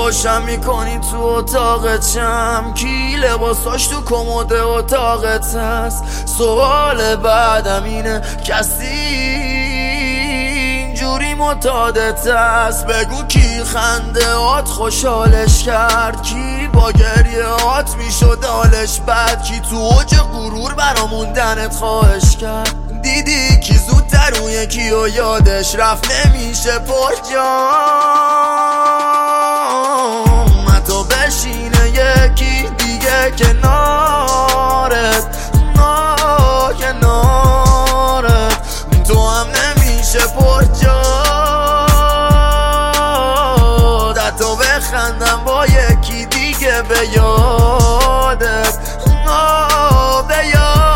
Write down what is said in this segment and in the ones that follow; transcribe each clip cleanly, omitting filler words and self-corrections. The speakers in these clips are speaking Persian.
روشن میکنی تو اتاق چم، کی لباساش تو کمد اتاقت هست. سوال بعدم اینه کسی اینجوری معتادت هست. بگو کی خنده هات خوشحالش کرد، کی با گریه هات میشد حالش بد، کی تو اوج غرور برا موندنت خواهش کرد. دیدی کی زودتر اون یکی و یادش رفت نمیشه پر جام. حتی بشینه یکی دیگه کنارت تو هم نمیشه پر جاد. حتی بخندم با یکی دیگه به یادت به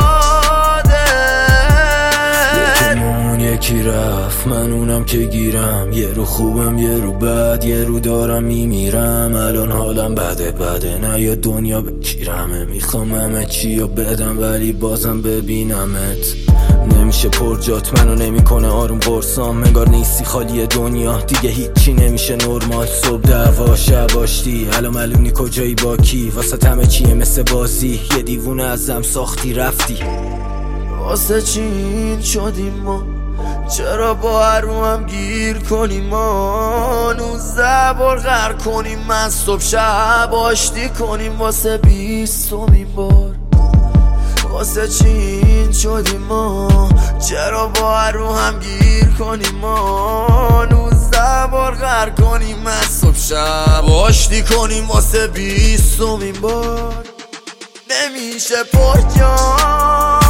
یکی رفت من اونم که گیرم، یه رو خوبم یه رو بد، یه رو دارم میمیرم. الان حالم بده نه یا دنیا بکیرمه، میخوام همه چی رو بدم ولی بازم ببینمت. نمیشه پر جات منو نمیکنه آروم قرصام، انگار نیستی خالی دنیا دیگه هیچی نمیشه نرمال. صبح دعوا شب آشتی، الان معلوم کجایی با کی، واسه همه چیه مثل بازی، یه دیوونه ازم ساختی رفتی. واسه چی این شدیم ما، چرا با هرو هم گیر کنیم ما، 19 بار غر کنیم من صبح شب آشتی کنیم واسه 20مین بار. واسه چی این شدیم ما، چرا با هرو هم گیر کنیم ما، 19 بار غر کنیم من صبح شب آشتی کنیم واسه 20مین بار. نمیشه پر جام،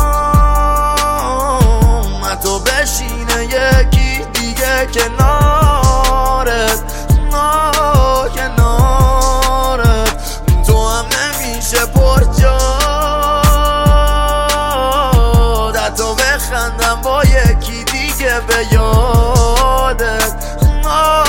حتی بشینه یکی دیگه کنارت تو هم نمیشه پر جاد. حتی بخندم با یکی دیگه به یادت